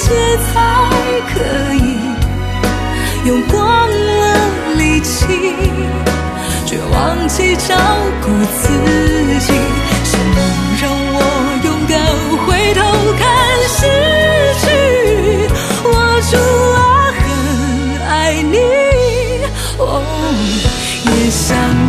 些才可以用光了力气，却忘记照顾自己。什么让我勇敢回头看失去？我除了很爱你，也想